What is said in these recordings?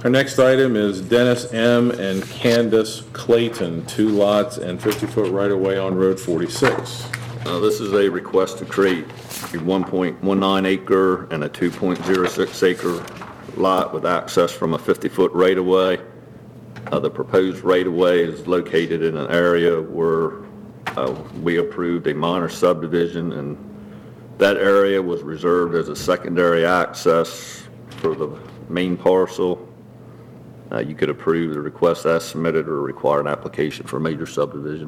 Our next item is Dennis M. and Candace Clayton, 2 lots and 50-foot right-of-way on Road 46. This is a request to create a 1.19 acre and a 2.06 acre lot with access from a 50-foot right-of-way. The proposed right-of-way is located in an area where we approved a minor subdivision, and that area was reserved as a secondary access for the main parcel. You could approve the request as submitted or require an application for a major subdivision.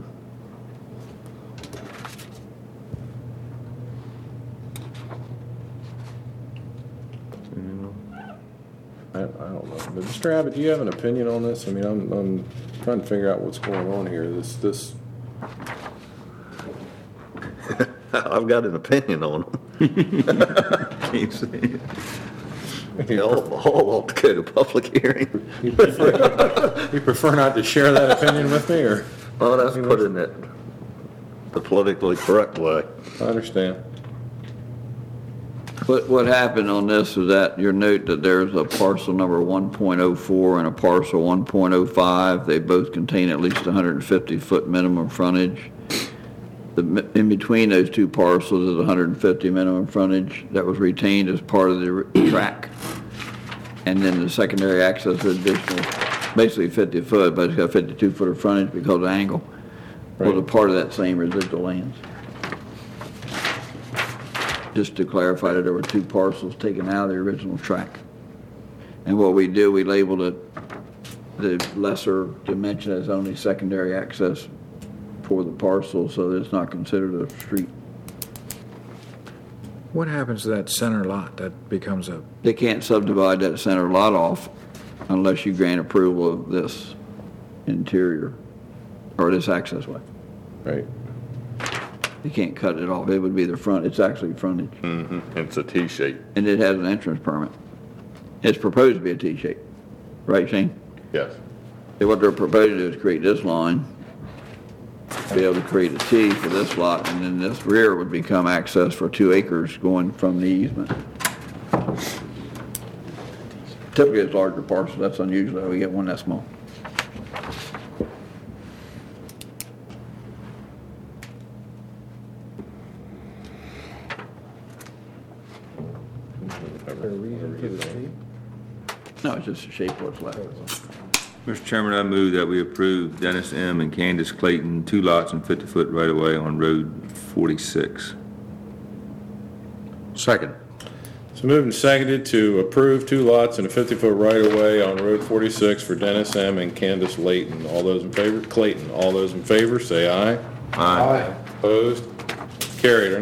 I don't know. But Mr. Abbott, do you have an opinion on this? I mean, I'm trying to figure out what's going on here. This. I've got an opinion on them. Can't see it. All ought to go to public hearing. You prefer not to share that opinion with me, or? Oh, that's putting it the politically correct way. I understand. What happened on this is that your note that there's a parcel number 1.04 and a parcel 1.05. They both contain at least 150-foot minimum frontage. In between those two parcels is 150 minimum frontage that was retained as part of the track. And then the secondary access is additional, basically 50 foot, but it's got 52 foot of frontage because of angle. Right. Was a part of that same residual lands. Just to clarify that there were two parcels taken out of the original track. And what we do, we labeled it the lesser dimension as only secondary access for the parcel, so that it's not considered a street. What happens to that center lot that becomes a, They can't subdivide that center lot off unless you grant approval of this interior or this access way. Right. You can't cut it off. It would be the front. It's actually frontage. It's a T-shape. And it has an entrance permit. It's proposed to be a T-shape. Right, Shane? Yes. So what they're proposing to do is create this line, be able to create a T for this lot, and then this rear would become access for 2 acres going from the easement. Typically it's larger parcels. That's unusual. We get one that small. No, it's just a shape what's left. Mr. Chairman, I move that we approve Dennis M. and Candace Clayton, 2 lots and 50-foot right-of-way on Road 46. second? So moved and seconded to approve 2 lots and a 50-foot right-of-way on Road 46 for Dennis M. and Candace Clayton. All those in favor, say aye. Aye. Opposed? Carried. Our